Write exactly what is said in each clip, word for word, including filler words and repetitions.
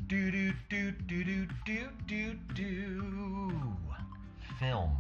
Do do do do do do do do. Film.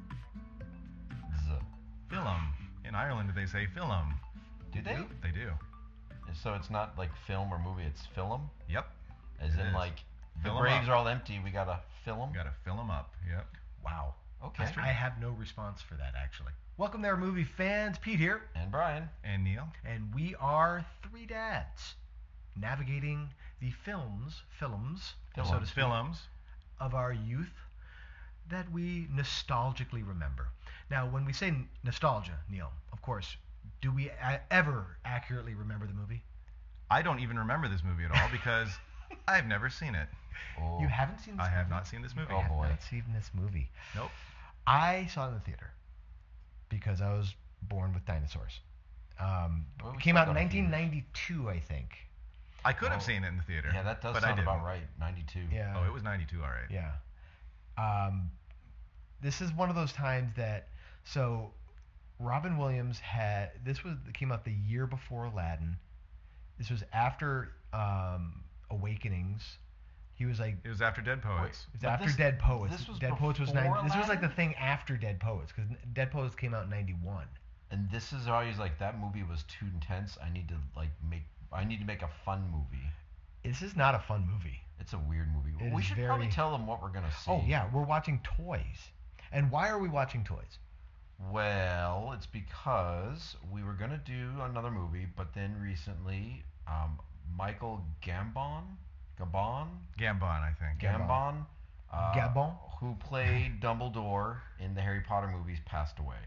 Z. Film. In Ireland, they say film. Do they? They do. So it's not like film or movie, it's film? Yep. As It in is. like, Fill the 'em graves up. are all empty, we gotta fill them? Gotta fill them up. Yep. Wow. Okay. I have no response for that, actually. Welcome there, movie fans. Pete here. And Brian. And Neil. And we are three dads navigating the films, films, so to Films. speak, Films. of our youth that we nostalgically remember. Now, when we say n- nostalgia, Neil, of course, do we a- ever accurately remember the movie? I don't even remember this movie at all because I've never seen it. Oh. You haven't seen this I movie? have not seen this movie. Oh, I have boy. not seen this movie. Nope. I saw it in the theater because I was born with dinosaurs. Um, Well, we it came still out in go to theaters. nineteen ninety-two, I think. I could have Oh. seen it in the theater. Yeah, that does but I sound didn't. about right. ninety-two. Yeah. Oh, it was ninety-two, all right. Yeah. Um, this is one of those times that so Robin Williams had this was came out the year before Aladdin. This was after um, Awakenings. He was like It was after Dead Poets. it was But after this- Dead Poets. this was Dead Poets was before nine, this was like the Aladdin? thing after Dead Poets because Dead Poets came out in ninety-one. And this is always like, that movie was too intense. I need to like make, I need to make a fun movie. This is not a fun movie. It's a weird movie. It we is should very- probably tell them what we're gonna see. Oh yeah, we're watching Toys. And why are we watching Toys? Well, it's because we were gonna do another movie, but then recently, um, Michael Gambon, Gabon, Gambon, I think. Gambon. Gambon, uh, Gabon? who played Dumbledore in the Harry Potter movies, passed away.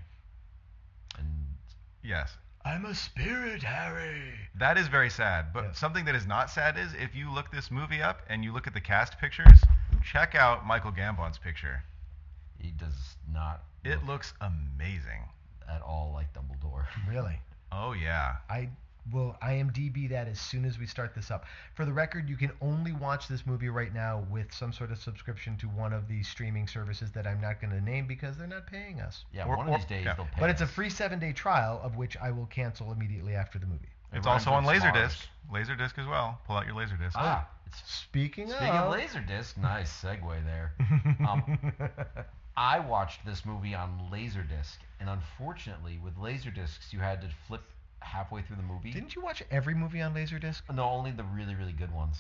And Yes. I'm a spirit, Harry. That is very sad. But Yes. something that is not sad is if you look this movie up and you look at the cast pictures, check out Michael Gambon's picture. he does not It look looks amazing. at all like Dumbledore. Really? Oh, yeah. I will I M D B that as soon as we start this up. For the record, you can only watch this movie right now with some sort of subscription to one of these streaming services that I'm not going to name because they're not paying us. Yeah, Or- one or- of these days yeah. they'll pay But it's a us. free seven-day trial of which I will cancel immediately after the movie. It It's rhymes also on with Laserdisc. Mars. Laserdisc as well. Pull out your Laserdisc. Ah, it's Speaking, Speaking of, of Laserdisc, nice segue there. Um, I watched this movie on Laserdisc, and unfortunately, with Laserdiscs, you had to flip halfway through the movie. didn't you watch every movie on Laserdisc? No, only the really, really good ones.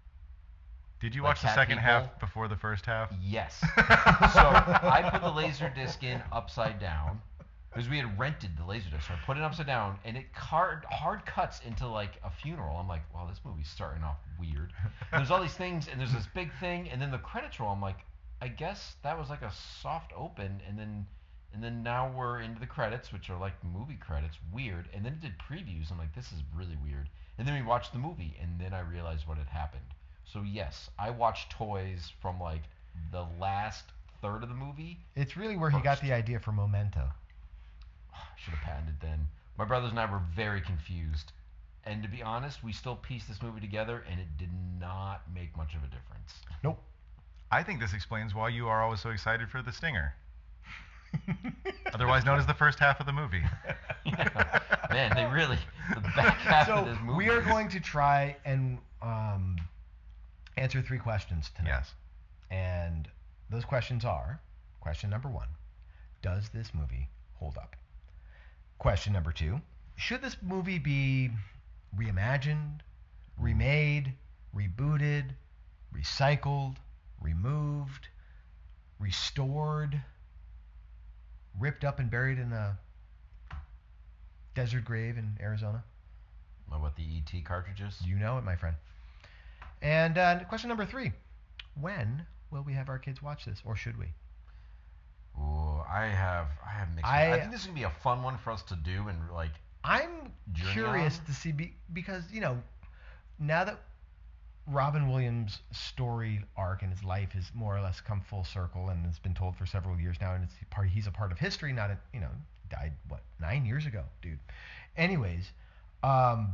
Did you Like watch the Cat second People? half before the first half? Yes. So I put the Laserdisc in upside down because we had rented the Laserdisc. So I put it upside down, and it hard hard cuts into like a funeral. I'm like, wow, this movie's starting off weird. And there's all these things, and there's this big thing, and then the credits roll. I'm like, I guess that was like a soft open, and then and then now we're into the credits, which are like movie credits. Weird. And then it did previews. I'm like, this is really weird. And then we watched the movie, and then I realized what had happened. So yes, I watched Toys from like the last third of the movie. It's really where he got First. the idea for Memento. Should have patented then. My brothers and I were very confused. And to be honest, we still pieced this movie together, and it did not make much of a difference. Nope. I think this explains why you are always so excited for The Stinger. Otherwise known as the first half of the movie. Yeah. Man, they really, the back half So of this movie. we are going to try and um, answer three questions tonight. Yes. And those questions are, question number one, does this movie hold up? Question number two, should this movie be reimagined, remade, rebooted, recycled, removed, restored, ripped up and buried in a desert grave in Arizona? What, the E T cartridges? You know it, my friend. And uh, question number three, when will we have our kids watch this, or should we? Ooh, I have, I have mixed. I- I, think this is gonna be a fun one for us to do, and like, I'm Journey curious on? to see be, because you know now that Robin Williams' story arc and his life has more or less come full circle and it's been told for several years now, and it's part he's a part of history. Not a, you know died what nine years ago, dude. Anyways, um,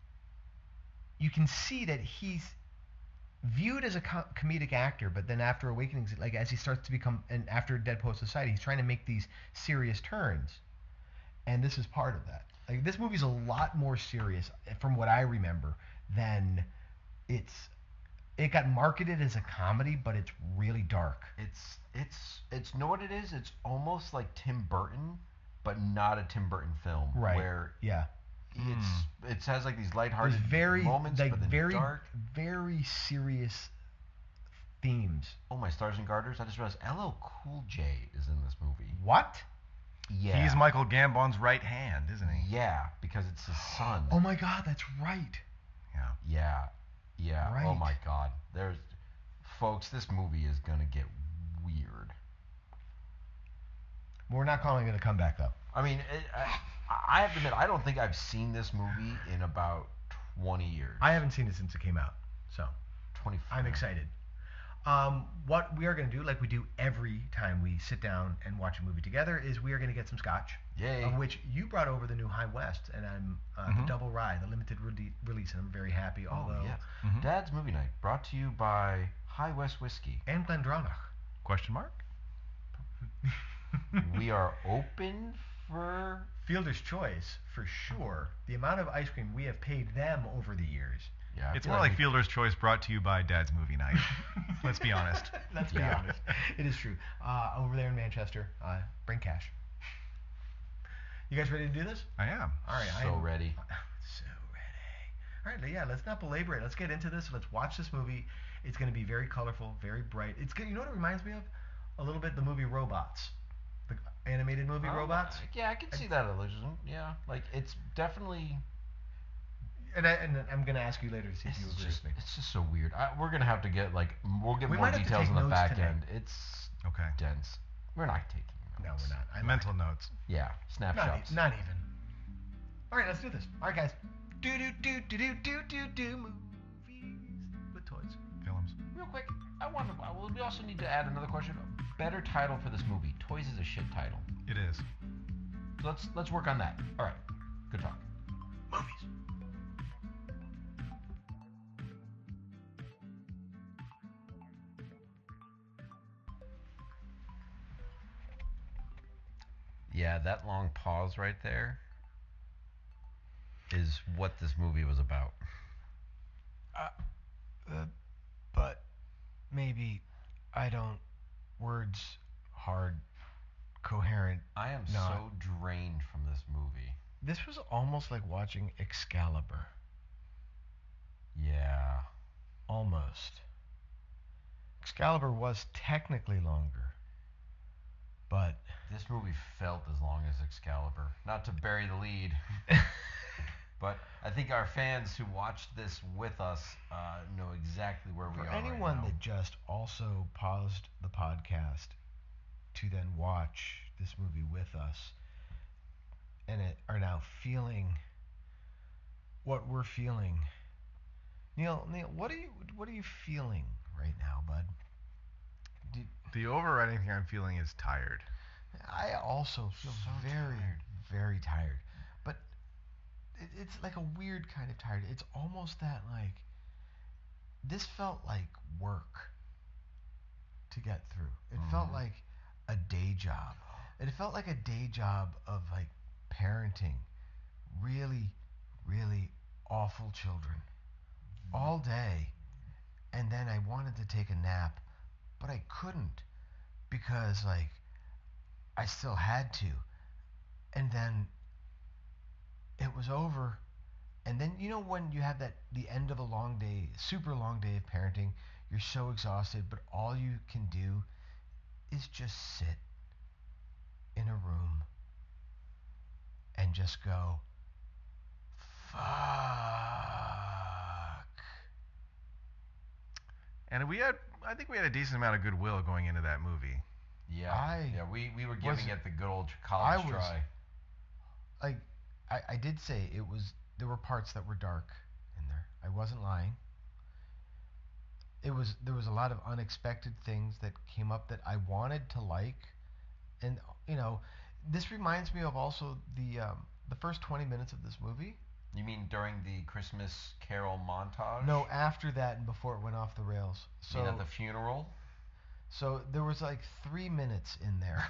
you can see that he's viewed as a co- comedic actor, but then after Awakenings, like as he starts to become, and after Dead Poet Society, he's trying to make these serious turns, and this is part of that. Like this movie's a lot more serious, from what I remember, than its it got marketed as a comedy, but it's really dark. It's it's it's know what it is? It's almost like Tim Burton, but not a Tim Burton film. Right. Where Yeah. it's it has like these There's lighthearted very moments, like but then very dark. very serious themes. Oh my stars and garters! I just realized L L Cool J is in this movie. What? Yeah. He's Michael Gambon's right hand, isn't he? Yeah, because it's his son. Oh my God, that's right. Yeah. Yeah. Yeah. Oh Right. my God. There's, folks, this movie is gonna get weird. We're not calling it a comeback though. I mean, it, I, I have to admit, I don't think I've seen this movie in about twenty years. I haven't seen it since it came out, so twenty-four. I'm excited. Um, what we are going to do, like we do every time we sit down and watch a movie together, is we are going to get some scotch. Yay. Of which you brought over the new High West, and I'm uh, Mhm. the Double Rye, the limited re- release, and I'm very happy. Oh, Although, yeah. Mhm. Dad's Movie Night, brought to you by High West Whiskey. and Glendronach. Question mark? We are open for... Fielder's Choice for sure. The amount of ice cream we have paid them over the years. Yeah, I It's feel more like we- Fielder's Choice brought to you by Dad's Movie Night. Let's be honest. Let's be Yeah. honest. It is true. Uh, over there in Manchester, uh, bring cash. You guys ready to do this? I am. All right. So I'm ready. So ready. All right. Yeah. Let's not belabor it. Let's get into this. Let's watch this movie. It's going to be very colorful, very bright. It's good. You know what it reminds me of? A little bit the movie Robots, the animated movie Oh, Robots. Yeah, I can see that illusion. Yeah, like it's definitely... And, I, and I'm going to ask you later to see if It's you agree just, with me. it's just so weird. I, we're gonna have to get like m- we'll get We more might have to details take on the notes back tonight. end. It's Okay. dense. We're not taking No, notes. we're not. I lied. Mental notes. Yeah, Not, snapshots. e- not even. All right, let's do this. All right, guys. Do do do do do do do do movies with toys. Films. Real quick, I want to. Well, we also need to add another question. Better title for this movie. Toys is a shit title. It is. So let's let's work on that. All right. Good talk. Movies. Yeah, that long pause right there is what this movie was about. Uh, uh, but maybe I don't. Words hard, coherent. I am Not. so drained from this movie. This was almost like watching Excalibur. Yeah. Almost. Excalibur was technically longer, but This movie felt as long as Excalibur. Not to bury the lead, but I think our fans who watched this with us uh, know exactly where we for are right anyone now. that just also paused the podcast to then watch this movie with us and it, are now feeling what we're feeling. Neil, Neil, what are you what are you feeling right now, bud? Did, The overriding thing I'm feeling is tired. I also feel So very, tired. very tired. But it, it's like a weird kind of tired. It's almost that like this felt like work to get through. It felt Mhm. like a day job. It felt like a day job of like parenting really, really awful children all day. And then I wanted to take a nap, but I couldn't because like I still had to. And then it was over. And then you know when you have that the end of a long day, super long day of parenting, you're so exhausted, but all you can do is just sit in a room and just go, fuck. And we had, I think we had a decent amount of goodwill going into that movie. Yeah, I yeah, we, we were giving wasn't- it the good old I college was- try. Like I, I did say it was there were parts that were dark in there. I wasn't lying. It was there was a lot of unexpected things that came up that I wanted to like, and you know, this reminds me of also the um, the first twenty minutes of this movie. You mean during the Christmas Carol montage? No, after that and before it went off the rails. You So mean at the funeral? so there was like three minutes in there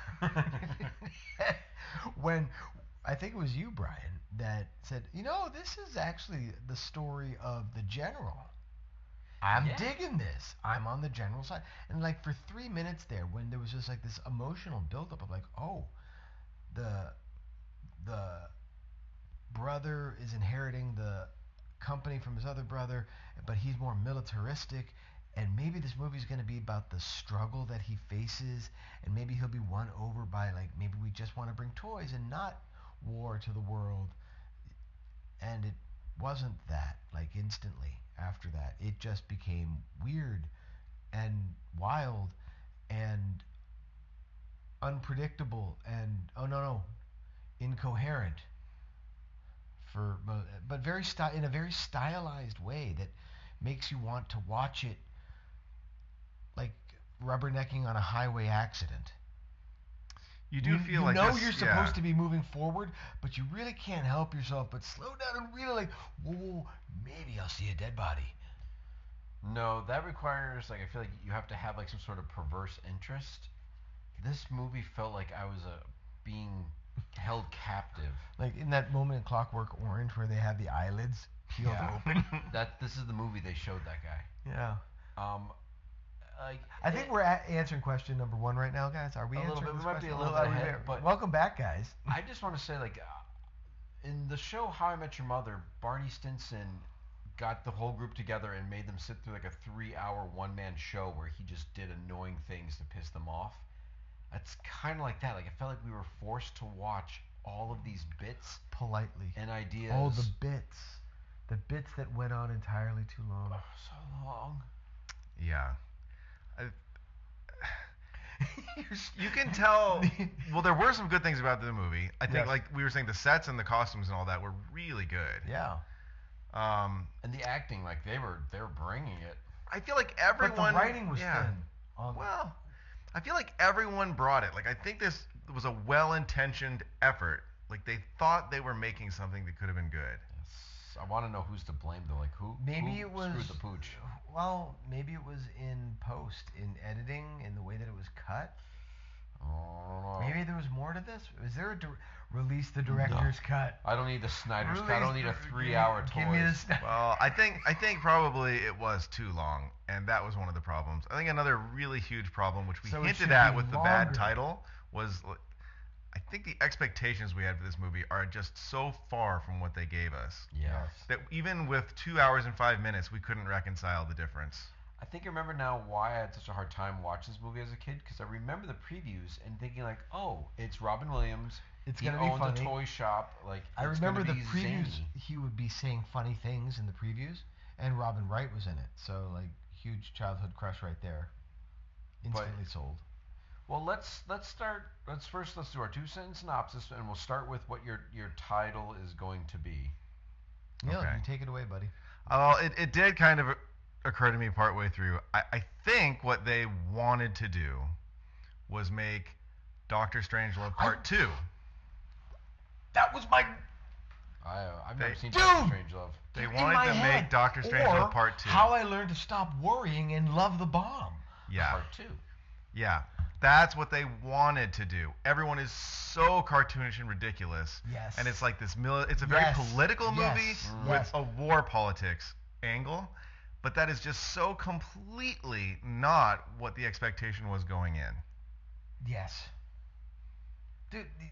when I think it was you, Brian, that said, you know, this is actually the story of the general. I'm Yeah. digging this. I'm on the general side. And like for three minutes there, when there was just like this emotional buildup of like, oh, the the brother is inheriting the company from his other brother, but he's more militaristic. And maybe this movie's going to be about the struggle that he faces, and maybe he'll be won over by like maybe we just want to bring toys and not war to the world. And it wasn't that. Like instantly after that, it just became weird and wild and unpredictable and oh no no incoherent for but very sty- in a very stylized way that makes you want to watch it like rubbernecking on a highway accident. You do feel you like know this, you're yeah. supposed to be moving forward, but you really can't help yourself but slow down and really like, whoa, maybe I'll see a dead body. No, that requires like I feel like you have to have like some sort of perverse interest. This movie felt like I was uh, being held captive. Like in that moment in Clockwork Orange where they have the eyelids peeled Yeah. open. That this is the movie they showed that guy. Yeah. Um, like I think it- we're at answering question number one right now, guys. Are we A little answering bit. We this might be question? a little Are bit we ahead, there? but- Welcome back, guys. I just want to say, like, uh, in the show How I Met Your Mother, Barney Stinson got the whole group together and made them sit through like a three-hour one-man show where he just did annoying things to piss them off. It's kind of like that. Like, it felt like we were forced to watch all of these bits Politely. and ideas. Oh, the bits. The bits that went on entirely too long. Oh, so long. Yeah. I, you can tell. Well, there were some good things about the movie. I think, Yes. like we were saying, the sets and the costumes and all that were really good. Yeah. Um, And the acting, like they were, they were bringing it. I feel like everyone. But the writing was yeah. thin. On Well, I feel like everyone brought it. Like I think this was a well-intentioned effort. Like they thought they were making something that could have been good. Yes. I want to know who's to blame though. Like who? Maybe who it was screwed the pooch. Well, maybe it was in post, in editing, in the way that it was cut. I don't know. Maybe there was more to this. Was there a dir- release the director's cut? I don't need the Snyder's cut. I Release don't need a the- three-hour give, toy. Give me the Snyder. Well, I think I think probably it was too long, and that was one of the problems. I think another really huge problem, which we So it hinted should at be with the longer. bad title, was like, I think the expectations we had for this movie are just so far from what they gave us Yeah. that even with two hours and five minutes, we couldn't reconcile the difference. I think I remember now why I had such a hard time watching this movie as a kid because I remember the previews and thinking like, oh, it's Robin Williams. It's he gonna be owns funny. a toy shop. Like I it's remember the gonna be previews. zany. He would be saying funny things in the previews, and Robin Wright was in it. So like, huge childhood crush right there. Instantly sold. Well, let's let's start. Let's first let's do our two sentence synopsis, and we'll start with what your your title is going to be. Neil, Okay. you take it away, buddy. Well, it, it did kind of occur to me partway through. I, I think what they wanted to do was make Doctor Strangelove Part Two. That was my I uh, I've never They- seen Dude! Doctor Strangelove. They in wanted my to head. make Doctor Or Strangelove Part Two. How I learned to stop worrying and love the bomb. Yeah. Part two. Yeah, that's what they wanted to do. Everyone is so cartoonish and ridiculous. Yes. And it's like this mili- it's a very Yes. political movie Yes. with Yes. a war politics angle, but that is just so completely not what the expectation was going in. Yes. Dude, the-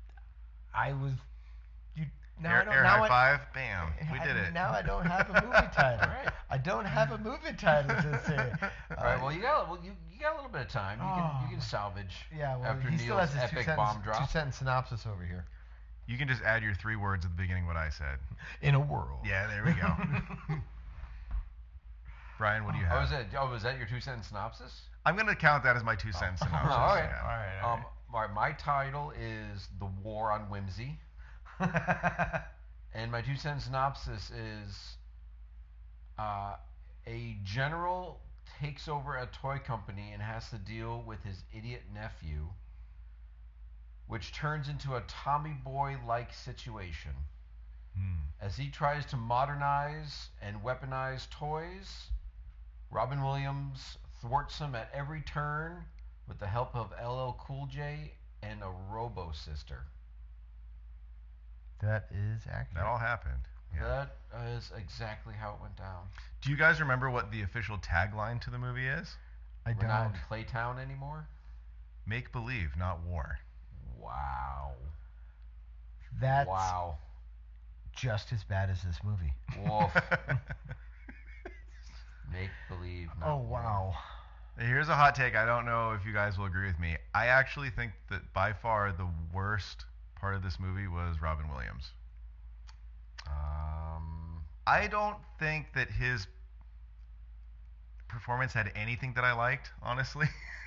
I was. You now I air don't. air now high I, five, bam, we I- did it. Now I don't have a movie title. Right. I don't have a movie title to say. All right. Well, you got well you, you got a little bit of time. You can you Oh. can salvage. Yeah, well, after he still Neil's has his two epic sentence, bomb drop. two sentence synopsis over here. You can just add your three words at the beginning of what I said. In a world. Yeah, there we go. Brian, what do you Oh, have? was that oh was that your two sentence synopsis? I'm going to count that as my two cents Oh, synopsis. all right. yeah. All right. All Um, my, my title is The War on Whimsy, right. and my two sentence synopsis is uh, a general takes over a toy company and has to deal with his idiot nephew, which turns into a Tommy Boy like situation. Hmm. As he tries to modernize and weaponize toys, Robin Williams thwarts him at every turn with the help of L L Cool J and a Robo Sister. That is accurate. That all happened. Yeah. That is exactly how it went down. Do you guys remember what the official tagline to the movie is? I We're not don't. in Playtown anymore. Make believe, not war. Wow. That's Wow. just as bad as this movie. Woof. Make believe. Not Oh war. wow. Here's a hot take. I don't know if you guys will agree with me. I actually think that by far the worst part of this movie was Robin Williams. Um. I don't think that his performance had anything that I liked, honestly.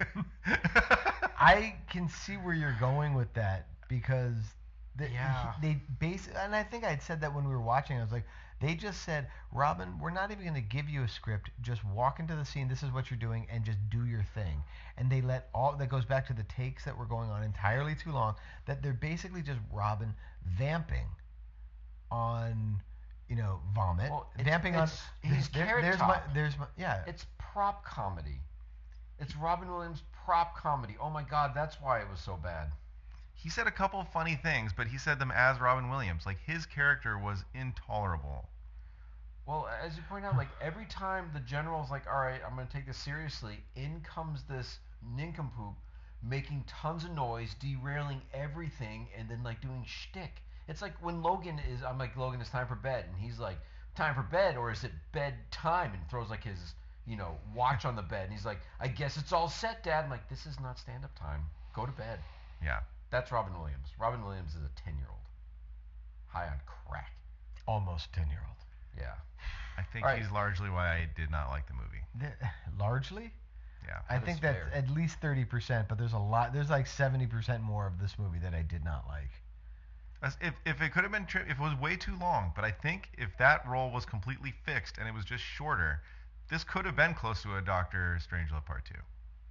I can see where you're going with that because the, Yeah. they base and I think I'd said that when we were watching. I was like, they just said, Robin, we're not even going to give you a script. Just walk into the scene. This is what you're doing, and just do your thing. And they let all that goes back to the takes that were going on entirely too long. That they're basically just Robin vamping on, you know, vomit, Well, it's- vamping it's- on. he's there- Carrot there's Top. my, there's my, yeah. It's prop comedy. It's Robin Williams prop comedy. Oh my God, that's why it was so bad. He said a couple of funny things, but he said them as Robin Williams. Like, his character was intolerable. Well, as you point out, like every time the general's like, "All right, I'm gonna take this seriously," in comes this nincompoop, making tons of noise, derailing everything, and then like doing shtick. It's like when Logan is, I'm like, Logan, it's time for bed, and he's like, "Time for bed," or is it bedtime? And throws like his, you know, watch on the bed, and he's like, "I guess it's all set, Dad." I'm like, "This is not stand-up time. Go to bed." Yeah. That's Robin Williams. Robin Williams is a ten-year-old, high on crack. Almost ten year old. Yeah. I think All right. he's largely why I did not like the movie. Largely, Yeah. I That think is that's fair. at least thirty percent, but there's a lot. There's like seventy percent more of this movie that I did not like. As- If, if it could have been, tri- if it was way too long, but I think if that role was completely fixed and it was just shorter, this could have been close to a Doctor Strangelove Part Two.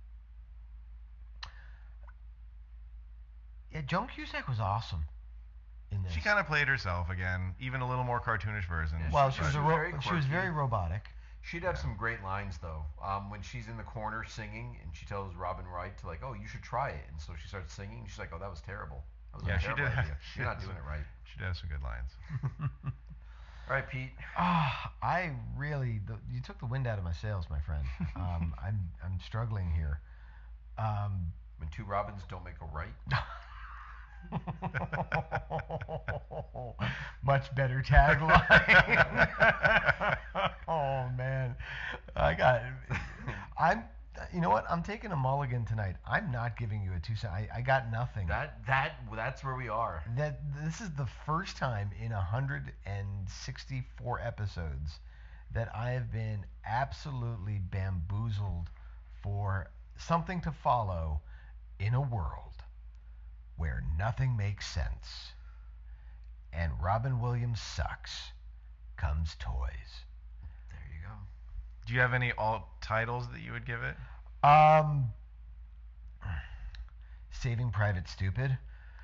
Yeah, Joan Cusack was awesome in this. She kind of played herself again, even a little more cartoonish version. Yeah, well, she- she was she a was ro- very she was quirky. very robotic. She'd have Yeah. some great lines though. Um, when she's in the corner singing, and she tells Robin Wright to like, "Oh, you should try it," and so she starts singing. And she's like, "Oh, that was terrible. That was Yeah, a she terrible did have- idea. she You're not has doing some- it right." She did have some good lines. All right, Pete. Ah, I really the, you took the wind out of my sails, my friend. Um, I'm I'm struggling here. Um, When two Robins don't make a right. much better tagline. Oh man, I got. I'm. You know what? I'm taking a mulligan tonight. I'm not giving you a two cent. I, I got nothing. That that that's where we are. that this is the first time in one hundred sixty-four episodes that I have been absolutely bamboozled for something to follow in a world where nothing makes sense and Robin Williams sucks comes toys. There you go. Do you have any alt titles that you would give it? Um, Saving Private Stupid.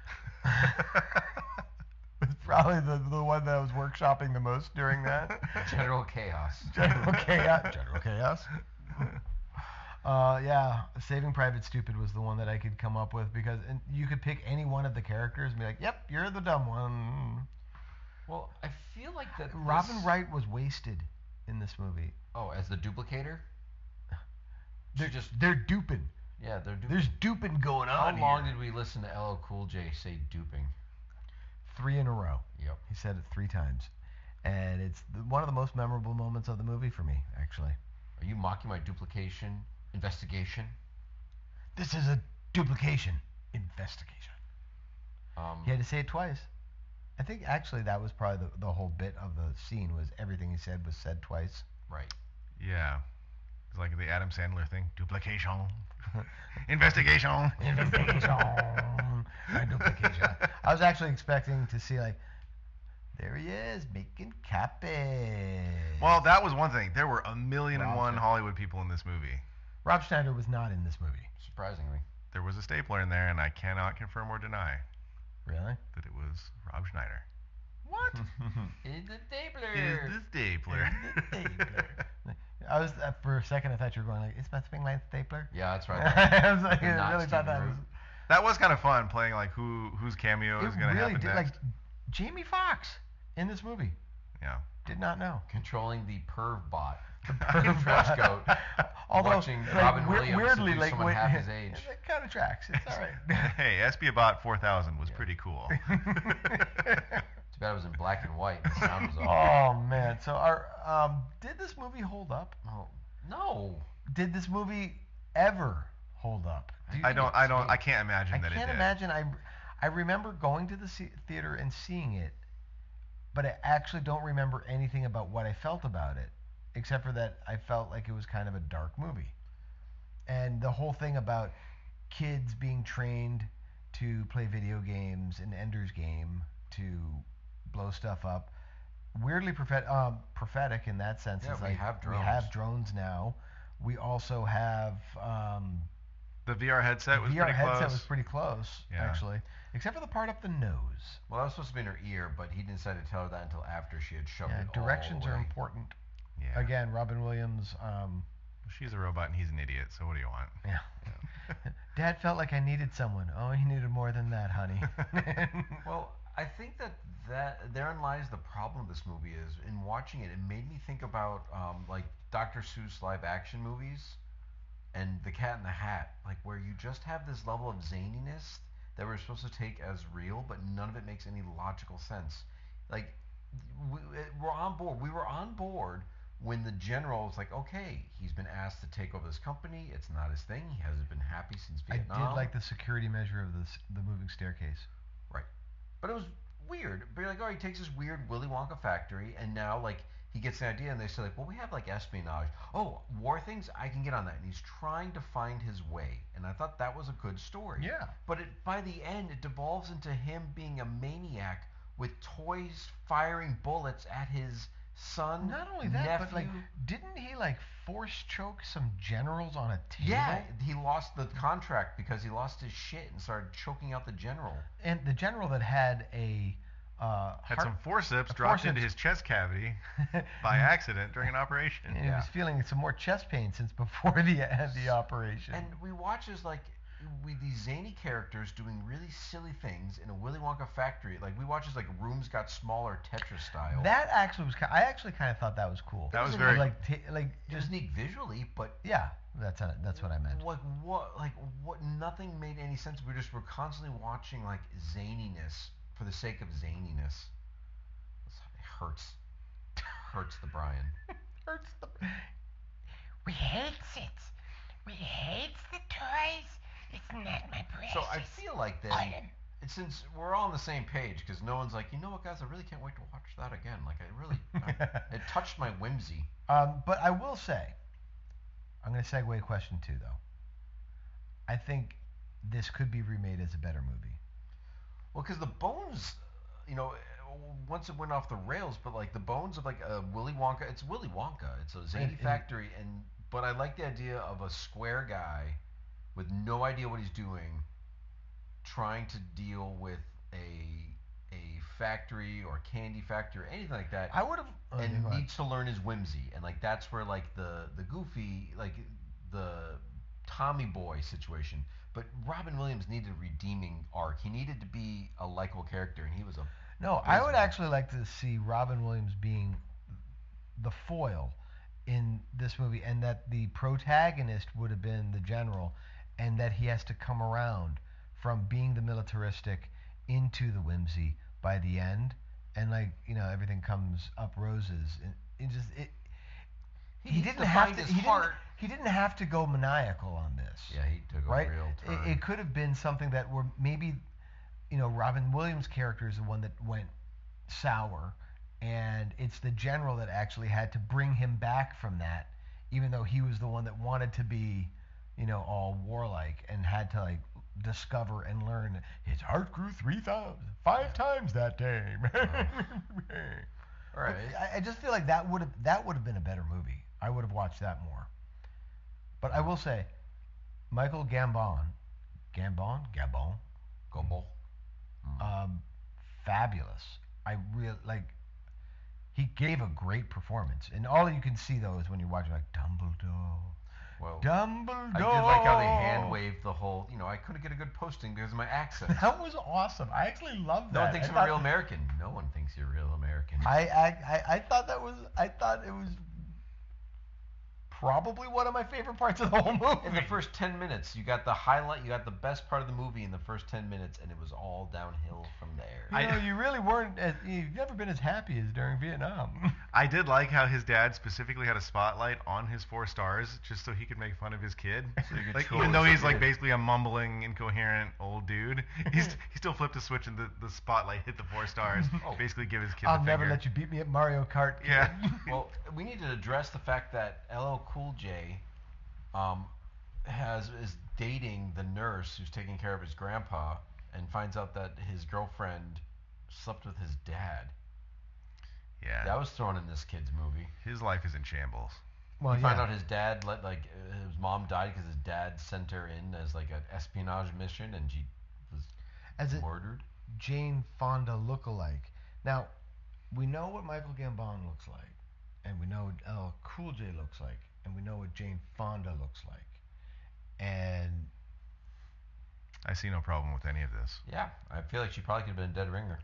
It's probably the, the one that I was workshopping the most during that. General Chaos. General Chaos. General Chaos. Uh, yeah, Saving Private Stupid was the one that I could come up with because and you could pick any one of the characters and be like, "Yep, you're the dumb one." Well, I feel like that. Robin this- Wright was wasted in this movie. Oh, as the duplicator. She They're just they're duping. yeah, they're duping. There's duping going How on long here. did we listen to L L Cool J say duping? Three in a row. Yep. He said it three times, and it's the, one of the most memorable moments of the movie for me, actually. Are you mocking my duplication investigation? This is a duplication investigation. Um, He had to say it twice. I think actually that was probably the, the whole bit of the scene was everything he said was said twice. Right. Yeah. It's like the Adam Sandler thing. Duplication. Investigation. Investigation. And duplication. I was actually expecting to see like, there he is making cappy. Well, that was one thing. There were a million and Rob one Schneider. Hollywood people in this movie. Rob Schneider was not in this movie. Surprisingly. There was a stapler in there, and I cannot confirm or deny Really? that it was Rob Schneider. What? It's the Is stapler. the stapler? I was uh, for a second I thought you were going like, is my swing line stapler? Yeah, that's right. I was like, And I not really thought Stevie that Root. was. That was kind of fun playing like who whose cameo It is going to really happen did. next. Like Jamie Foxx in this movie. Yeah. Did not know. Controlling the perv bot. perv in trench coat. Although, watching like, Robin weir- Williams weirdly, seduce like, someone when- half his age. It kind of tracks. It's all right. Hey, Espiabot four thousand was Yeah. pretty cool. Too bad it was in black and white. And the sound was off. Oh man. So our um, did this movie hold up? Oh, no. Did this movie ever hold up? Do you I think don't. it- I don't. I can't imagine I that can't it did. imagine. I I remember going to the se- theater and seeing it, but I actually don't remember anything about what I felt about it, except for that I felt like it was kind of a dark movie, and the whole thing about kids being trained to play video games in Ender's Game to blow stuff up. Weirdly prophet- um, prophetic in that sense. Yeah, is we like have we drones. have drones now. We also have um, The V R headset was V R pretty headset close. was pretty close, Yeah. actually, except for the part up the nose. Well, that was supposed to be in her ear, but he didn't decide to tell her that until after she had shoved Yeah, it all directions are away. important. Yeah. Again, Robin Williams. Um, She's a robot and he's an idiot. So what do you want? yeah. Dad felt like I needed someone. Oh, he needed more than that, honey. Well, I think that, that therein lies the problem of this movie is in watching it, it made me think about um, like Doctor Seuss live action movies and The Cat in the Hat, like where you just have this level of zaniness that we're supposed to take as real, but none of it makes any logical sense. Like we, we're on board. We were on board when the general was like, okay, he's been asked to take over this company. It's not his thing. He hasn't been happy since I Vietnam. did like the security measure of the s- the moving staircase. Right. But it was weird. But you're like, oh, he takes this weird Willy Wonka factory, and now, like, he gets an idea, and they say, like, well, we have, like, espionage. Oh, war things? I can get on that. And he's trying to find his way. And I thought that was a good story. Yeah. But it, by the end, it devolves into him being a maniac with toys firing bullets at his son, Not only that, nephew. but like, didn't he like force choke some generals on a table? Yeah, he lost the contract because he lost his shit and started choking out the general. And the general that had a uh, Had heart- some forceps a dropped forceps- into his chest cavity by accident during an operation. and he Yeah. was feeling some more chest pain since before the uh, the operation. And we watch as like we these zany characters doing really silly things in a Willy Wonka factory. Like we watch as like rooms got smaller Tetris style. that actually was. ki- I actually kind of thought that was cool. That was It very- like ta- like it was just neat visually, but yeah. That's a, that's what I meant. like what like what nothing made any sense. We just were constantly watching like zaniness for the sake of zaniness. It hurts. Hurts the Brian. Hurts the. We hates it. We hates the toys. It's not my precious. So I feel like then, Item. and since we're all on the same page, because no one's like, you know what, guys, I really can't wait to watch that again. Like, I really, I, it touched my whimsy. Um, but I will say, I'm going to segue question two though. I think this could be remade as a better movie. Well, because the bones, you know, once it went off the rails, but like the bones of like a Willy Wonka, it's Willy Wonka. It's a zany And- and- factory, and but I like the idea of a square guy with no idea what he's doing, trying to deal with a a factory or candy factory or anything like that. I would have. Oh, and yeah, go ahead. needs to learn his whimsy, and like that's where like the the goofy like the Tommy Boy situation. But Robin Williams needed a redeeming arc. He needed to be a likable character, and he was a No, I would abysmal. actually like to see Robin Williams being the foil in this movie, and that the protagonist would have been the general, and that he has to come around from being the militaristic into the whimsy by the end, and like you know everything comes up roses. And it just it. he, He needs didn't to have find to. his He didn't, heart. he didn't have to go maniacal on this. Yeah, he took a right? real turn. It, it could have been something that were maybe, you know, Robin Williams' character is the one that went sour, and it's the general that actually had to bring him back from that, even though he was the one that wanted to be, you know, all warlike and had to like discover and learn his heart grew three thousand five times that day. All right. But I, I just feel like that would have that would have been a better movie. I would have watched that more. But I will say, Michael Gambon, Gambon, Gabon, Go Bull. um, fabulous. I really like. He gave a great performance, and all you can see though is when you're watching like Dumbledore, Well, Dumbledore. I did like how they hand waved the whole. You know, I couldn't get a good posting because of my accent. That was awesome. I actually loved that. No one thinks I I'm thought- a real American. No one thinks you're a real American. I, I I I thought that was I thought it was probably one of my favorite parts of the whole movie. In the first ten minutes, you got the highlight. You got the best part of the movie in the first ten minutes, and it was all downhill from there. you know, you really weren't. As, you've never been as happy as during Vietnam. I did like how his dad specifically had a spotlight on his four stars just so he could make fun of his kid. So you could Like totally even though he's like forget. basically a mumbling, incoherent old dude, he's he still flipped a switch and the, the spotlight hit the four stars. Oh. Basically give his kid I'll the never finger. let you beat me at Mario Kart. Kid. Yeah. Well, we need to address the fact that L L Cool J um, has is dating the nurse who's taking care of his grandpa, and finds out that his girlfriend slept with his dad. Yeah. That was thrown in this kid's movie. His life is in shambles. Well, You yeah. find out his dad let like uh, his mom died because his dad sent her in as like an espionage mission, and she was As a murdered. Jane Fonda lookalike. Now, we know what Michael Gambon looks like, and we know what L L Cool J looks like, and we know what Jane Fonda looks like. And I see no problem with any of this. Yeah, I feel like she probably could have been a dead ringer.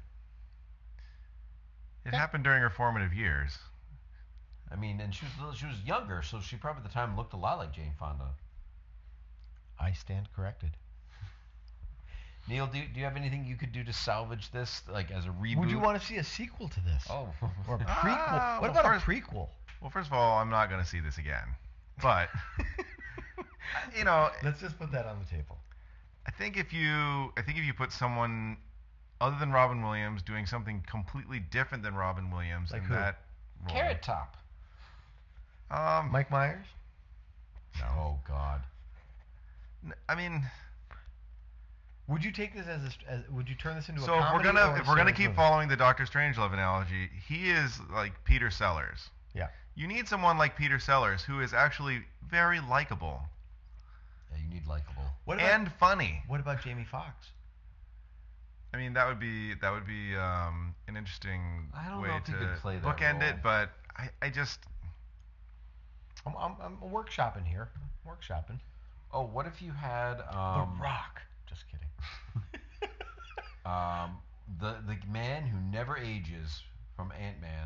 It happened during her formative years. I mean, and she was she was younger, so she probably at the time looked a lot like Jane Fonda. I stand corrected. Neil, do, do you have anything you could do to salvage this, like as a reboot? Would you want to see a sequel to this? Oh, Or a prequel? Ah, what well, about first- a prequel? Well, first of all, I'm not going to see this again. But, you know, Let's just put that on the table. I think if you I think if you put someone other than Robin Williams doing something completely different than Robin Williams Like in who? that role. Carrot Top. Um, Mike Myers? Oh God. n- I mean, Would you take this as a, as would you turn this into so a if we're comedy gonna or a if we're gonna serious keep movie? following the Doctor Strangelove analogy, he is like Peter Sellers. Yeah. You need someone like Peter Sellers who is actually very likable Yeah, you need likable. What about, and funny. what about Jamie Foxx? I mean, that would be that would be um, an interesting I don't way know if he to could play that bookend role. it, but I, I just I'm, I'm, I'm workshopping here. Workshopping. Oh, what if you had um, the Rock. Just kidding. um the the man who never ages from Ant Man?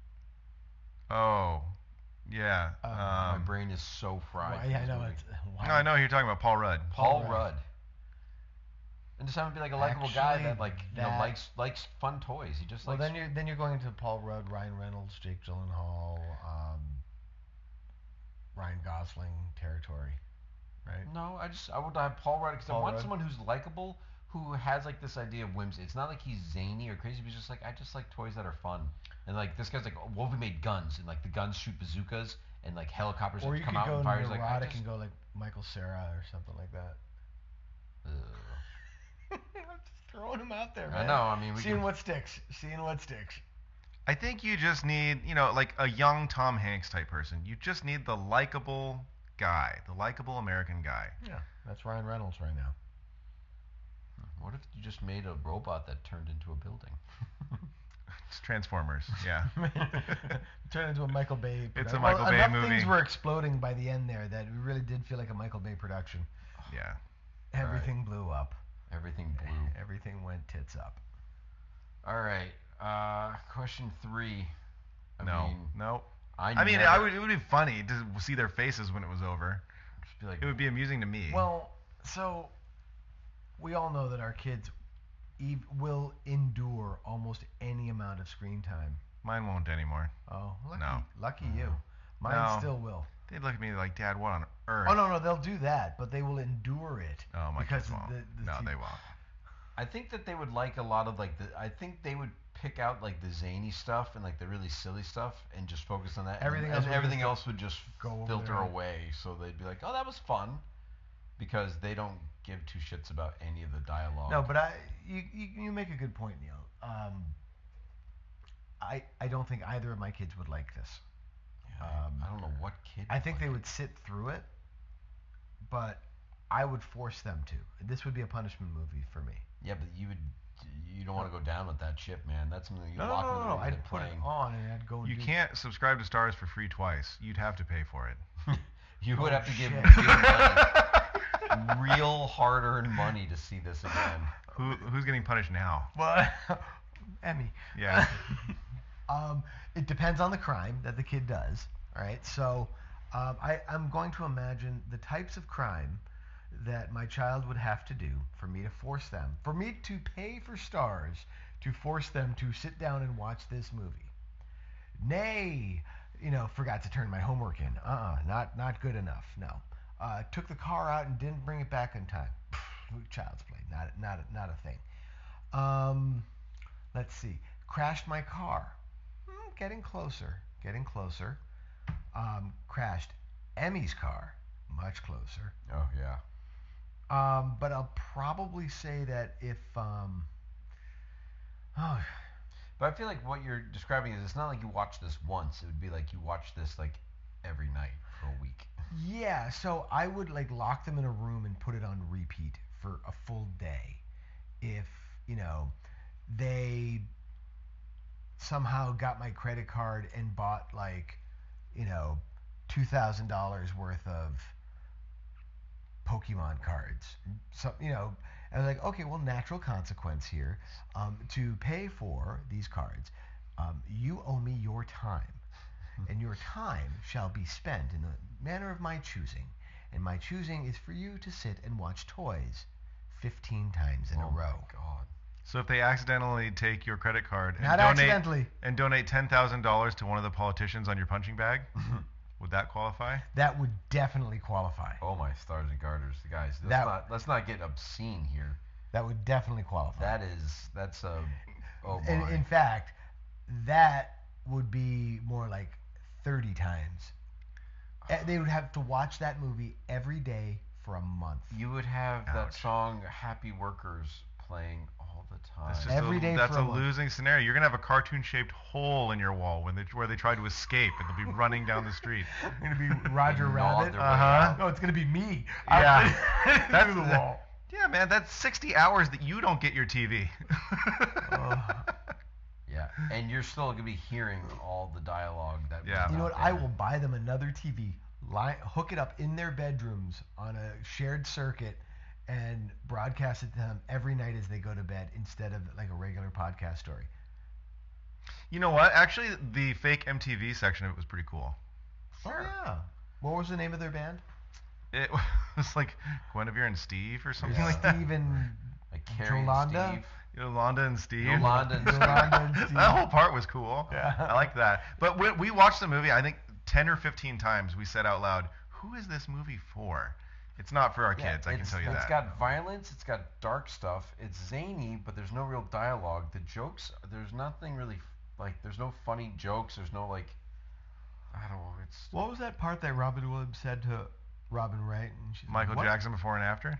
oh yeah. Uh, My um, brain is so fried. Why, from yeah, I this know movie. it's. Why? no, I know who you're talking about, Paul Rudd. Paul Paul Rudd. Rudd. And just have him be like a likable guy Actually, that like you know that- likes likes fun toys. He just Well, likes. then you're then you're going into Paul Rudd, Ryan Reynolds, Jake Gyllenhaal, um, Ryan Gosling territory, right? No, I just I would have Paul Rudd because I Paul want Rudd? someone who's likable, who has like this idea of whimsy. It's not like he's zany or crazy. But he's just like I just like toys that are fun. And like this guy's like, oh, well, we made guns, and like the guns shoot bazookas, and like helicopters Or have you to come could out go and fire. He's neurotic like, I just, and go like Michael Cera or something like that. Ugh. I'm just throwing him out there, I man. know. I mean, we Seeing can, what sticks. Seeing what sticks. I think you just need, you know, like a young Tom Hanks type person. You just need the likable guy, the likable American guy. Yeah, that's Ryan Reynolds right now. what if you just made a robot that turned into a building? It's Transformers, yeah. Turn into a Michael Bay. It's a production. Michael well, Bay enough movie. Things were exploding by the end there that it really did feel like a Michael Bay production. Yeah. Everything blew up. Everything blew. Everything went tits up. All right. Uh, question three. I no. mean, no. I, I mean, never, I would, it would be funny to see their faces when it was over. just be like, It would be amusing to me. Well, so we all know that our kids ev- will endure almost any amount of screen time. Mine won't anymore. Oh, lucky, No. lucky you. Mine No. still will. They'd look at me like, Dad, what on earth? Oh no, no, they'll do that, but they will endure it. Oh, my because kids won't. the, the no, T- they won't. I think that they would like a lot of like the. I think they would pick out like the zany stuff and like the really silly stuff and just focus on that. Everything and, else and would everything just else would just go over filter there. away. So they'd be like, "Oh, that was fun," because they don't give two shits about any of the dialogue. No, but I you, you you make a good point, Neil. Um, I I don't think either of my kids would like this. Yeah, um, I don't know what kid. I think would they like would sit through it, but I would force them to. This would be a punishment movie for me. it. Yeah, but you would. You don't want to go down with that ship, man. That's something you No, no, lock no, into no, the no. room and I'd put playing. it on and I'd go. And You do can't subscribe to Stars for free twice. You'd have to pay for it. You would Oh, have to give shit. real, money, real hard-earned money to see this again. Who who's getting punished now? But Emmy. Yeah. um, it depends on the crime that the kid does. All right. So um, I, I'm going to imagine the types of crime that my child would have to do for me to force them, for me to pay for stars to force them to sit down and watch this movie. Nay, you know, forgot to turn my homework in. Uh-uh, not not good enough. No. Uh, took the car out and didn't bring it back in time. Child's play, not not not a thing. Um, let's see. Crashed my car. Mm, getting closer. Getting closer. Um, crashed Emmy's car. Much closer. Oh yeah. Um, but I'll probably say that if um, oh, But I feel like what you're describing is it's not like you watch this once. It would be like you watch this like every night for a week. yeah. So I would like lock them in a room and put it on repeat for a full day. If you know they somehow got my credit card and bought like you know two thousand dollars worth of Pokemon cards. So you know, I was like, okay, well, natural consequence here. Um, to pay for these cards, um, you owe me your time, and your time shall be spent in the manner of my choosing. And my choosing is for you to sit and watch toys fifteen times in oh a row. my god. So if they accidentally take your credit card and Not donate accidentally. and donate ten thousand dollars to one of the politicians on your punching bag, would that qualify? That would definitely qualify. Oh my stars and garters, guys. Let's That- not let's not get obscene here. That would definitely qualify. That is that's a oh in, my. in fact, that would be more like thirty times. Eh, They would have to watch that movie every day for a month. You would have that Ouch. song "Happy Workers" playing all the time. That's just Every a, day that's for a a month. losing scenario. You're gonna have a cartoon-shaped hole in your wall when they where they try to escape and they'll be running down the street. It's gonna be Roger They gnawed Rabbit. their way Uh-huh. out. No, it's gonna be me. Yeah. That's That's through the the- wall. Yeah, man, that's sixty hours that you don't get your T V. Oh. Yeah, and you're still gonna be hearing all the dialogue that. Yeah. was You know out what? I there. will buy them another T V, lie, hook it up in their bedrooms on a shared circuit, and broadcast it to them every night as they go to bed instead of like a regular podcast story. You know what? Actually, the fake M T V section of it was pretty cool. Oh yeah. What was the name of their band? It was like Guinevere and Steve or something Yeah. like that. Steve and Like Carrie and Yolanda? Steve. Yolanda and Steve. Yolanda and Yolanda and Steve. That whole part was cool. Yeah. I like that. But we, we watched the movie, I think ten or fifteen times we said out loud, who is this movie for? It's not for our Yeah, kids, I can it's- tell you It's that. got violence, it's got dark stuff, it's zany, but there's no real dialogue. The jokes, there's nothing really, like, there's no funny jokes, there's no, like, I don't know, it's... What was that part that Robin Williams said to Robin Wright? And she's Michael like, what? Jackson before and after?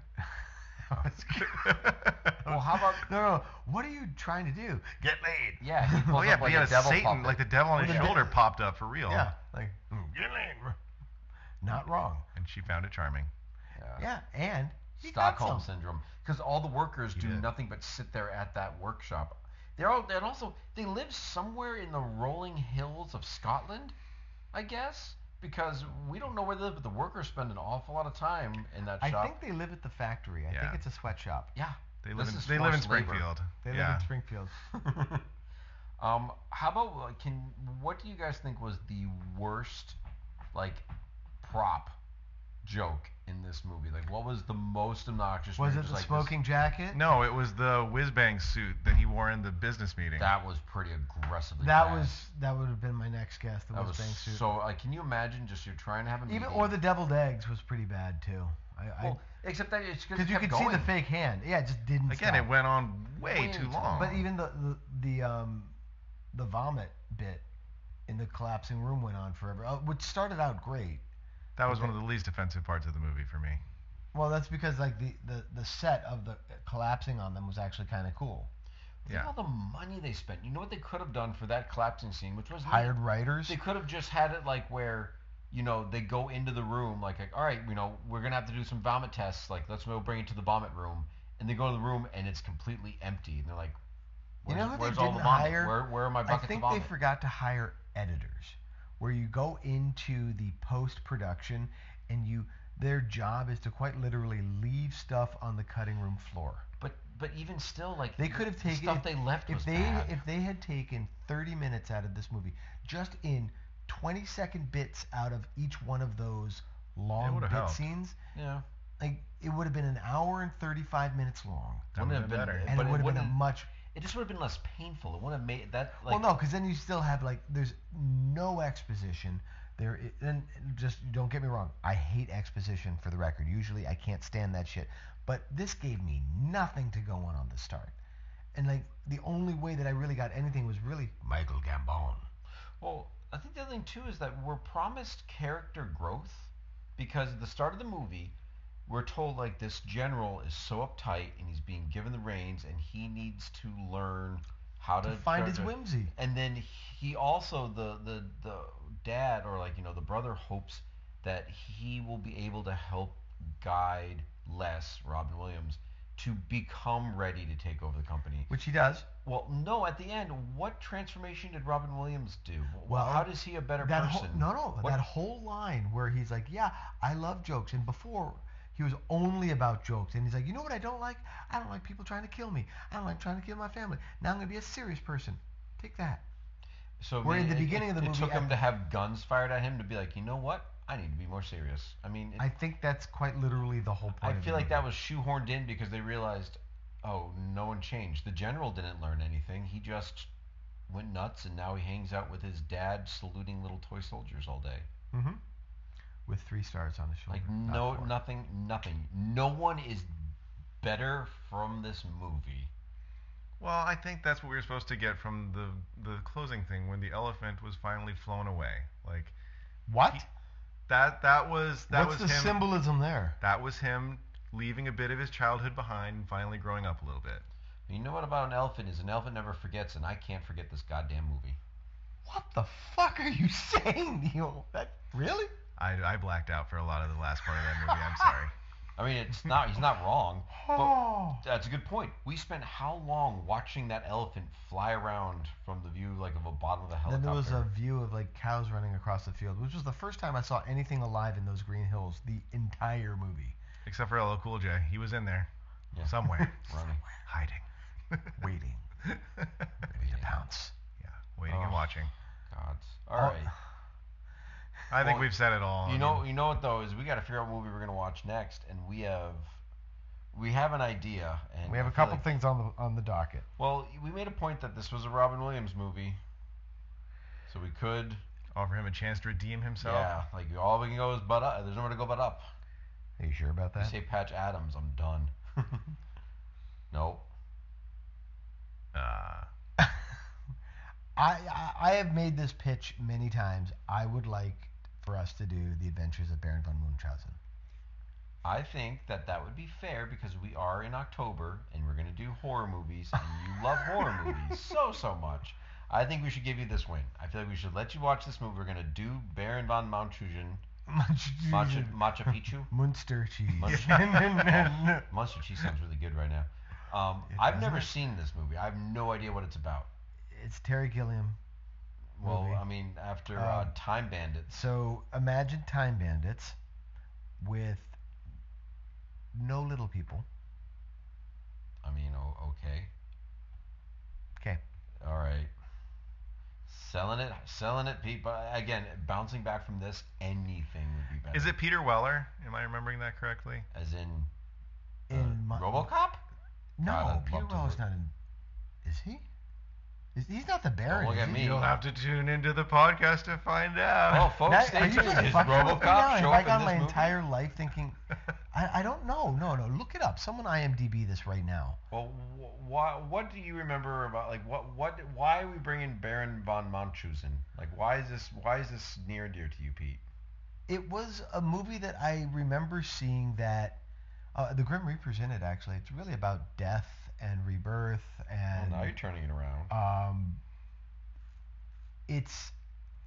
Well, how about... No, no. What are you trying to do? Get laid. Yeah, he pulls Oh yeah, up but like he a had a devil Satan, puppet. like the devil on With his a shoulder devil. popped up for real. Yeah, like "Mm, get laid. Not wrong. And she found it charming. Yeah. Yeah, and he got Stockholm some. syndrome, because all the workers He do did. nothing but sit there at that workshop. They're all, and also they live somewhere in the rolling hills of Scotland, I guess, because we don't know where they live, but the workers spend an awful lot of time in that I shop. think they live at the factory. I Yeah. think it's a sweatshop. Yeah. They live This in is they live in forced labor. Springfield. They live yeah. in Springfield. um, how about uh, can what do you guys think was the worst like prop joke in this movie? Like, what was the most obnoxious? where Was you're it just the like, this- smoking jacket? No, it was the whiz bang suit that he wore in the business meeting. That was pretty aggressively. That bad. was that would have been my next guess. The That was whiz bang suit. so. Like, can you imagine? Just you're trying to have a Even meeting. or the deviled eggs was pretty bad too. I Well, except that it's because because you kept could going. see the fake hand. Yeah, it just didn't. Again, stop. it went on way, Way too too long. But even the, the the um the vomit bit in the collapsing room went on forever, uh, which started out great. that was one of the least offensive parts of the movie for me. Well, that's because like the, the, the set of the collapsing on them was actually kind of cool. Think Yeah. all the money they spent. You know what they could have done for that collapsing scene, which was neat? Hired writers. They could have just had it like where, you know, they go into the room like, like, all right, you know, we're gonna have to do some vomit tests. Like, let's go bring it to the vomit room, and they go to the room and it's completely empty, and they're like, You where's, know who they where's all the didn't vomit? hire? Where, where are my I buckets think of they vomit? forgot to hire editors, where you go into the post production and you their job is to quite literally leave stuff on the cutting room floor. But but even still, like They could have the taken stuff if, they left if was they bad. if they had taken thirty minutes out of this movie, just in twenty second bits out of each one of those long would've bit helped. scenes, yeah. like it would have been an hour and thirty-five minutes long, That Wouldn't would've have been been, better. and but it would have been a wouldn't- much It just would have been less painful. It wouldn't have made that like. well, no, because then you still have like there's no exposition. There, i- and just don't get me wrong. I hate exposition for the record. Usually, I can't stand that shit. But this gave me nothing to go on on the start, and like the only way that I really got anything was really Michael Gambon. Well, I think the other thing too is that we're promised character growth because at the start of the movie, we're told like this general is so uptight and he's being given the reins and he needs to learn how to, To find his character- whimsy. And then he also the the the dad or like you know the brother hopes that he will be able to help guide Les Robin Williams to become ready to take over the company. Which he does. Well, no, at the end, what transformation did Robin Williams do? Well, how does he a better that person? Whole, no, no, What- that whole line where he's like, "Yeah, I love jokes," and before he was only about jokes, and he's like, "You know what I don't like? I don't like people trying to kill me. I don't like trying to kill my family. Now I'm gonna be a serious person. Take that." So Where in the it- beginning it, of the it movie, took him at- to have guns fired at him to be like, you know what? I need to be more serious. I mean, it, I think that's quite literally the whole point. I of the feel like movie. that was shoehorned in because they realized, oh, no one changed. The general didn't learn anything. He just went nuts, and now he hangs out with his dad, saluting little toy soldiers all day. Mm-hmm. With three stars on his shoulder. Like not no, four. nothing, nothing. No one is better from this movie. Well, I think that's what we were supposed to get from the the closing thing when the elephant was finally flown away. Like What? he- that that was that What's was the him. symbolism there? That was him leaving a bit of his childhood behind and finally growing up a little bit. You know what about an elephant is an elephant never forgets, and I can't forget this goddamn movie. What the fuck are you saying, Neil? That really? I, I blacked out for a lot of the last part of that movie. I'm sorry. I mean, it's not. He's not wrong. But Oh. that's a good point. We spent how long watching that elephant fly around from the view like of a bottom of the Then helicopter? there was a view of like cows running across the field, which was the first time I saw anything alive in those green hills the entire movie. Except for L L Cool J. He was in there. Yeah. Somewhere. running. Hiding. Waiting. Ready to pounce. Yeah. Waiting and Oh. watching. God. All Oh, right. I think Well, we've said it all. You I know, mean, you know what though is we got to figure out what movie we're gonna watch next, and we have, we have an idea, and We have I a feel couple like- things on the on the docket. Well, we made a point that this was a Robin Williams movie, so we could, offer him a chance to redeem himself. yeah, like all we can go is but up. There's nowhere to go but up. Are you sure about You that? say Patch Adams, I'm done. Nope. Uh, I, I I have made this pitch many times. I would like for us to do The Adventures of Baron von Munchausen. I think that that would be fair because we are in October and we're gonna do horror movies, and you love horror movies so so much. I think we should give you this win. I feel like we should let you watch this movie. We're gonna do Baron von Munchausen, Machu, Machu Picchu. Munster cheese. Munster- Monster Cheese sounds really good right now. Um, It I've doesn't never it? seen this movie. I have no idea what it's about. It's Terry Gilliam. Well, Movie. I mean, after uh, Um, Time Bandits. So imagine Time Bandits with no little people. I mean, oh, okay, Okay. all right. Selling it, selling it, people. Again, bouncing back from this, anything would be better. is it Peter Weller? Am I remembering that correctly? As in uh, In my, RoboCop? No, God, I'd Peter love to Weller's work- not in. Is he? Is, he's not the Baron. look is at he? me. You'll have to tune into the podcast to find out. Well, folks, Now, stay are you tuned. trying to Is fuck with me now? RoboCop show Have I up in got this my movie? entire life thinking? I, I don't know. No, no. Look it up. Someone I M D B this right now. Well, wh- why, what do you remember about like what what why are we bringing Baron von Munchausen? Like why is this why is this near and dear to you, Pete? It was a movie that I remember seeing that uh, the Grim Reaper's in it. Actually, it's really about death and rebirth Well, and now you're turning it around. um, it's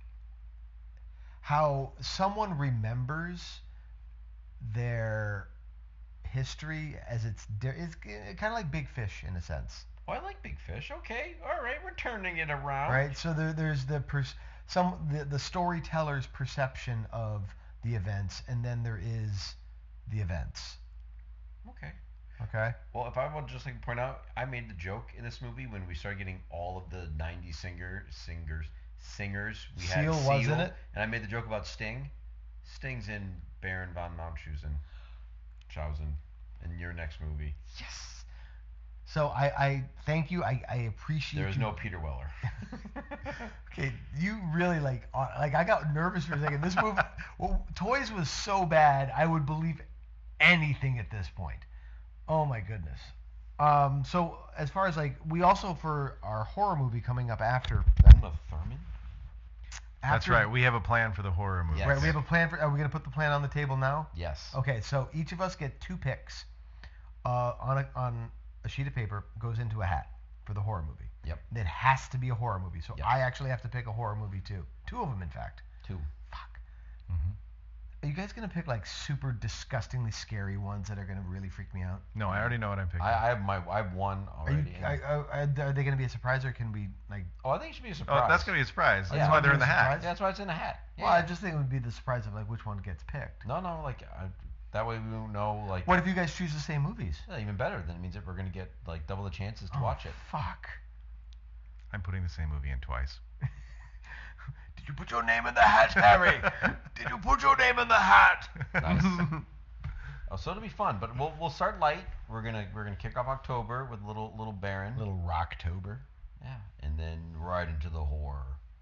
how someone remembers their history as it's di- it's kind of like Big Fish in a sense, Well, I like Big Fish. Okay, all right, we're turning it around. right? So there, there's the pers- some the, the storyteller's perception of the events, and then there is the events. Okay. Okay. Well, if I would just like to point out, I made the joke in this movie when we started getting all of the nineties singer singers singers. We had Seal Seal, was in it? and I made the joke about Sting. Sting's in Baron von Munchausen, Munchausen, in your next movie. Yes. So I, I thank you. I, I appreciate. There is you. no Peter Weller. Okay, you really like uh, like I got nervous for a second. This movie, well, Toys was so bad, I would believe anything at this point. Oh my goodness. Um, so as far as like, we also for our horror movie coming up after. Uma Thurman? That's after- right. We have a plan for the horror movie. Yes. Right, we have a plan for. Are we gonna put the plan on the table now? Yes. Okay, so each of us get two picks uh, on a on a sheet of paper, goes into a hat for the horror movie. Yep. It has to be a horror movie, so Yes. I actually have to pick a horror movie too. Two of them, in fact. Two. Fuck. hmm Are you guys gonna pick like super disgustingly scary ones that are gonna really freak me out? No, I already know what I'm picking. I, I have my I have one Are, you, already. and- are, are, are they gonna be a surprise, or can we like? oh, I think it should be a surprise. oh, that's gonna be a surprise. Yeah. That's why they're in the hat. Surprise? Yeah, that's why it's in a hat. Yeah. Well, I just think it would be the surprise of like which one gets picked. No, no, like I, that way we won't know. Like, What if you guys choose the same movies? yeah, even better. Then it means that we're gonna get like double the chances to Oh, watch it. Fuck. I'm putting the same movie in twice. Did you put your name in the hat, Harry? Did you put your name in the hat? Nice. Oh, so it'll be fun, but we'll we'll start light. We're gonna we're gonna kick off October with little little Baron. Little Rocktober. Yeah, and then right into the horror.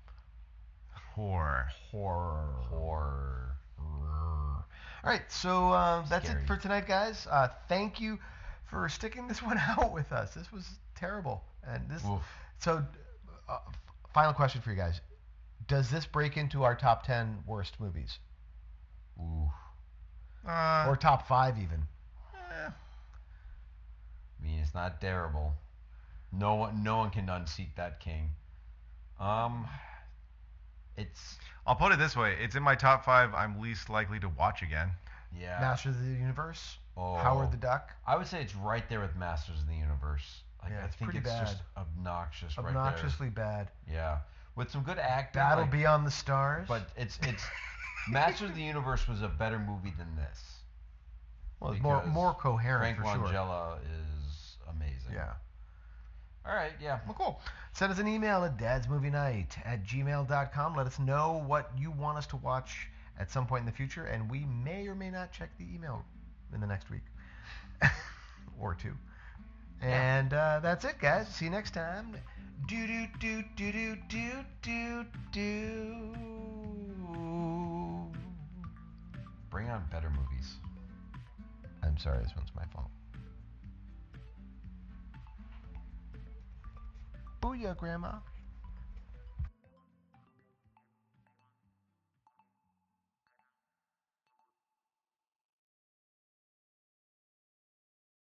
Horror. Horror. Horror. All right, so uh, that's Scary. it for tonight, guys. Uh, thank you for sticking this one out with us. This was terrible, and this. Oof. So, uh, final question for you guys: does this break into our top ten worst movies, Ooh. Uh, or top five even? eh, I mean, it's not terrible. No one no one can unseat that king. Um, it's I'll put it this way: it's in my top five. I'm least likely to watch again. yeah. Masters of the Universe, Oh. Howard the Duck, I would say it's right there with Masters of the Universe. Like, Yeah, I it's think pretty it's just bad. obnoxious, right obnoxiously bad. there. Yeah, with some good acting. Battle like- Beyond the Stars. But it's it's Masters of the Universe was a better movie than this. well, it's more because more coherent Frank for sure. Langella is amazing. Yeah. All right. Yeah. Well, cool. Send us an email at dadsmovienight at gmail dot com. Let us know what you want us to watch at some point in the future, and we may or may not check the email in the next week or two. And uh, that's it, guys. See you next time. Do do do do do do do do. Bring on better movies. I'm sorry, this one's my fault. Booyah, Grandma.